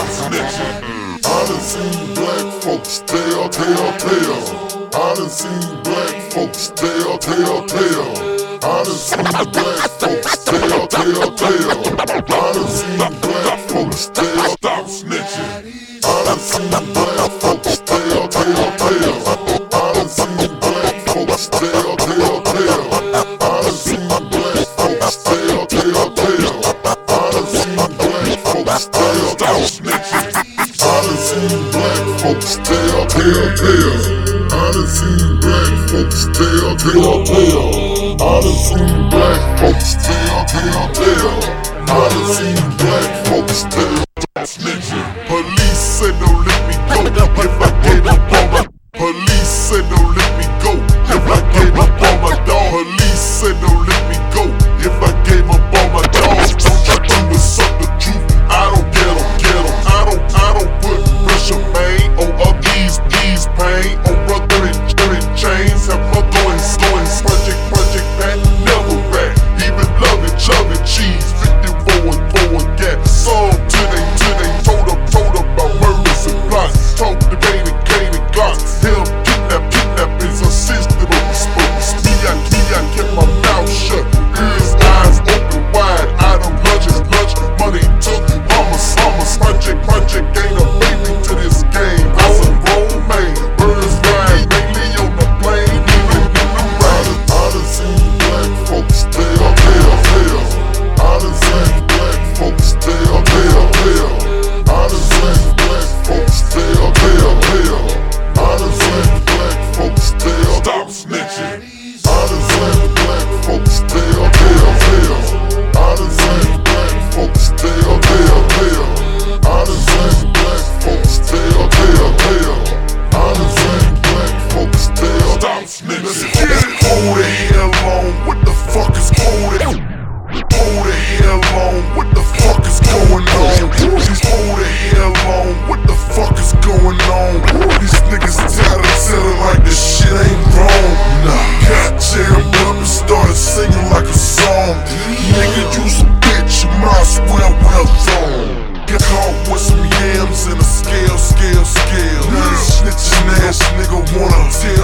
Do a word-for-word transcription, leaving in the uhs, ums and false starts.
snitching. I done seen black folks tell, tell, tell. I done seen black folks tell, tell, tell. I done seen black folks tell, tell, tell. I done seen black folks tell, stop snitching. I done seen black folks tell, tell, tell. I done seen black folks tell, tell, tell. I done seen black folks tell, tell, tell. I done seen black folks tell, stop snitching. I done seen black folks tell, tell, tell. I done seen black folks tell, tell, tell. I done seen black folks tell, tell, tell. I done seen black folks tell, snitching. Police said don't let me go if I gave up on my. Police said don't let me go if I gave up on my dog. Police said don't let me go if I gave up on my dog. Don't try to suck the truth. I don't get 'em, get 'em. I don't, I don't put pressure, man, on up ease, ease pain, on brother and, and chains. Have my going, going, project, project, back, never back. Even love it, love it, cheese, fifty forward, forward, gap. Song to they, to they, told up, told about murders and plots. Talk the game and game and glocks. Hell, kidnap, kidnap is a system of spokes. Me, I, me, I kept my mouth shut, ears, eyes open wide. I don't lunches, lunch, money took. Mamas, mamas, project, project, ain't a baby to this game. I was a grown man, birds flying mainly on the plane, even in the rain. I done seen black folks tell, tell, tell. I done seen black folks tell, tell, tell. I done seen black folks tell, tell, tell. I done seen black folks tell, stop snitching. I done seen black folks tell, tell, tell. I done seen black folks tell, tell, tell. I done seen black folks tell, tell, tell. I done seen black folks tell, stop snitching. Hold the hell on, what the fuck is hold it? Hold the hell on, what the fuck is going on? These hold the hell on, what the fuck is going on? These niggas tired of telling like this shit ain't wrong. Nah, got jammed up and started singing like a song. Nigga, you's a bitch, you might as well well thrown. Get caught with some yams and a scale, scale, scale. This snitching ass nigga wanna tell